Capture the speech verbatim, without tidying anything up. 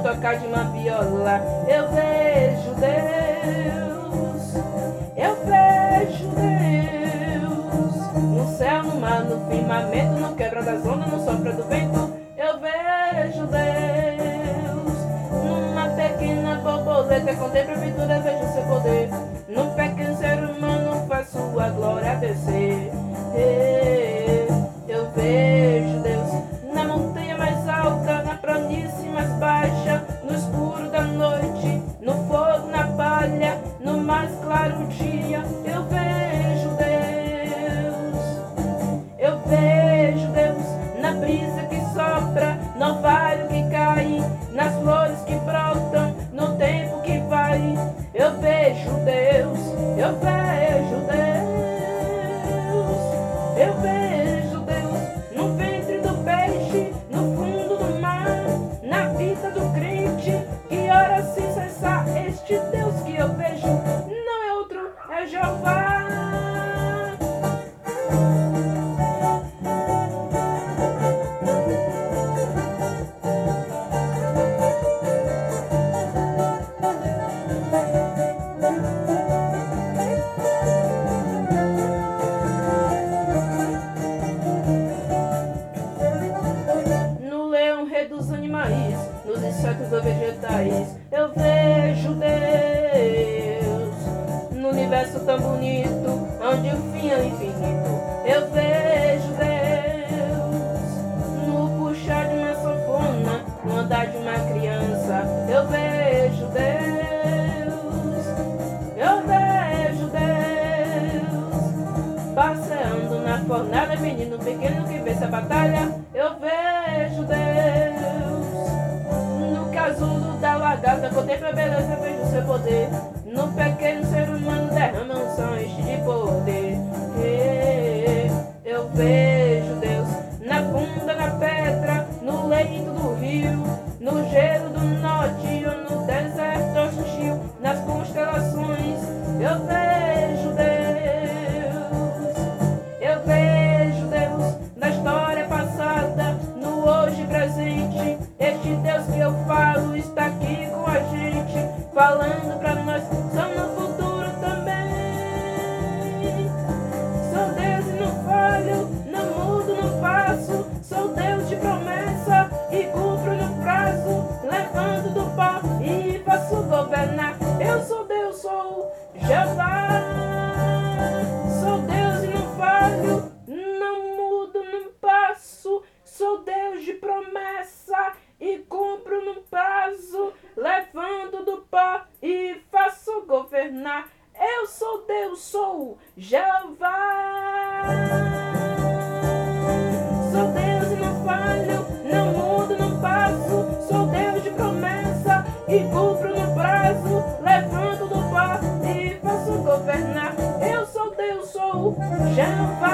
tocar de uma viola. Eu vejo Deus, eu vejo Deus, no céu, no mar, no firmamento, no quebra das ondas, no sopro do vento. Eu vejo Deus, numa pequena borboleta, contemplo a pintura, vejo seu poder. Num pequeno ser humano faz sua glória descer. Eu vejo Deus na montanha mais alta, na planície mais baixa, no escuro da noite, no fogo, na palha, no mais claro dia. Eu vejo Deus, eu vejo Deus na brisa que sopra, no orvalho que cai, nas flores que brotam, no tempo que vai. Eu vejo Deus, eu vejo Deus, eu vejo Deus no ventre do peixe, no fundo do mar, na vida do crente que ora sem cessar. Este Deus que eu vejo não é outro, é Jeová. Dos animais, nos insetos ou vegetais, eu vejo Deus no universo tão bonito, onde o fim é o infinito. Eu vejo Deus no puxar de uma sanfona, no andar de uma criança. Eu vejo Deus, eu vejo Deus passeando na fornalha, menino pequeno que vence a batalha. Eu vejo Deus no casulo da lagarta, contemplo a beleza, vejo seu poder. No pequeno ser humano derrama unções de poder. Eu vejo Deus na funda, na pedra, no leito do rio, no gelo do norte ou no deserto hostil, nas constelações. Eu vejo Deus, eu vejo Deus na história passada, no hoje presente. Este Deus que eu falo está aqui com a gente, falando pra nós, só no futuro também. Sou Deus e não falho, não mudo, não passo. Sou Deus de promessa e cumpro no prazo, levando do pó e faço governar. Eu sou Deus, sou Jeová. Sou Deus e não falho, não mudo, não passo. Sou Deus de promessa e cumpro no prazo, levando do pó e faço governar. Eu sou Deus, sou Jeová. Sou Deus e não falho, não mudo, não passo. Sou Deus de promessa e cumpro no prazo, levando do pó e faço governar. Eu sou Deus, sou Jeová.